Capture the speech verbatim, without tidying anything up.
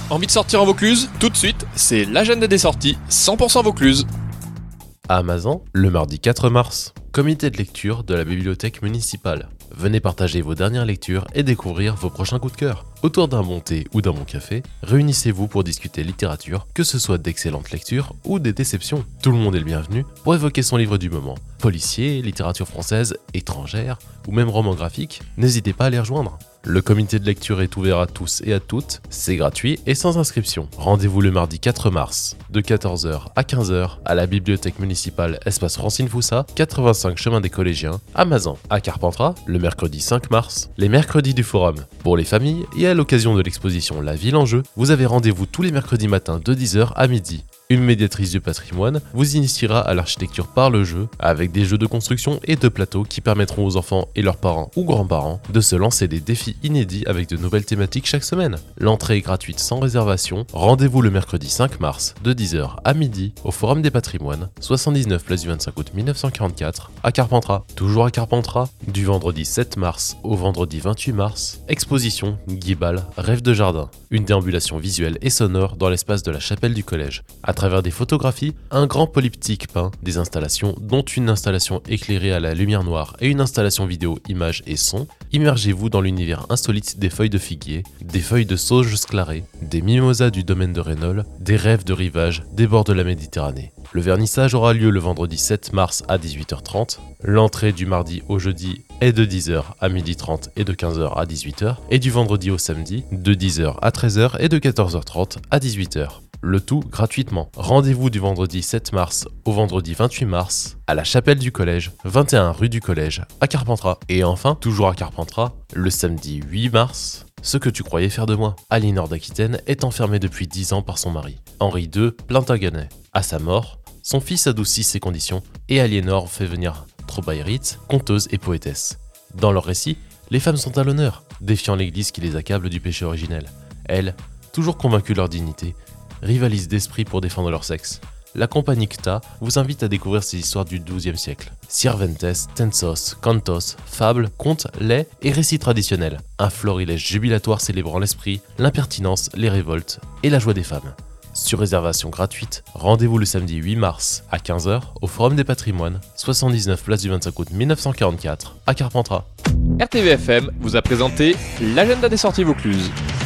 Envie de sortir en Vaucluse? Tout de suite, c'est l'agenda des sorties cent pour cent Vaucluse. À Mazan, le mardi quatre mars, comité de lecture de la bibliothèque municipale. Venez partager vos dernières lectures et découvrir vos prochains coups de cœur. Autour d'un bon thé ou d'un bon café, réunissez-vous pour discuter littérature, que ce soit d'excellentes lectures ou des déceptions. Tout le monde est le bienvenu pour évoquer son livre du moment. Policier, littérature française, étrangère ou même roman graphique, n'hésitez pas à les rejoindre. Le comité de lecture est ouvert à tous et à toutes, c'est gratuit et sans inscription. Rendez-vous le mardi quatre mars, de quatorze heures à quinze heures, à la bibliothèque municipale Espace Francine Foussat, quatre-vingt-cinq chemin des Collégiens, à Mazan. À Carpentras, le mercredi cinq mars, les mercredis du forum. Pour les familles et à l'occasion de l'exposition La Ville en Jeu, vous avez rendez-vous tous les mercredis matins de dix heures à midi. Une médiatrice du patrimoine vous initiera à l'architecture par le jeu, avec des jeux de construction et de plateau qui permettront aux enfants et leurs parents ou grands-parents de se lancer des défis inédits avec de nouvelles thématiques chaque semaine. L'entrée est gratuite sans réservation. Rendez-vous le mercredi cinq mars de dix heures à midi au Forum des Patrimoines, soixante-dix-neuf place du vingt-cinq août mille neuf cent quarante-quatre à Carpentras. Toujours à Carpentras, du vendredi sept mars au vendredi vingt-huit mars, exposition Guibal, Rêve de jardin, une déambulation visuelle et sonore dans l'espace de la chapelle du collège. À travers des photographies, un grand polyptyque peint, des installations dont une installation éclairée à la lumière noire et une installation vidéo, images et son, immergez-vous dans l'univers insolite des feuilles de figuier, des feuilles de sauge sclarées, des mimosas du domaine de Reynols, des rêves de rivage des bords de la Méditerranée. Le vernissage aura lieu le vendredi sept mars à dix-huit heures trente, l'entrée du mardi au jeudi est de dix heures à midi trente et de quinze heures à dix-huit heures, et du vendredi au samedi de dix heures à treize heures et de quatorze heures trente à dix-huit heures. Le tout gratuitement. Rendez-vous du vendredi sept mars au vendredi vingt-huit mars à la chapelle du collège, vingt et un rue du collège, à Carpentras. Et enfin, toujours à Carpentras, le samedi huit mars, ce que tu croyais faire de moi. Aliénor d'Aquitaine est enfermée depuis dix ans par son mari, Henri deux Plantagenet. À sa mort, son fils adoucit ses conditions et Aliénor fait venir Trobaïrite, conteuse et poétesse. Dans leur récit, les femmes sont à l'honneur, défiant l'église qui les accable du péché originel. Elles, toujours convaincues de leur dignité, rivalisent d'esprit pour défendre leur sexe. La compagnie Cta vous invite à découvrir ces histoires du douzième siècle. Sirventes, tensos, cantos, fables, contes, laits et récits traditionnels. Un florilège jubilatoire célébrant l'esprit, l'impertinence, les révoltes et la joie des femmes. Sur réservation gratuite, rendez-vous le samedi huit mars à quinze heures au Forum des Patrimoines, soixante-dix-neuf place du vingt-cinq août mille neuf cent quarante-quatre à Carpentras. R T V F M vous a présenté l'agenda des sorties Vaucluse.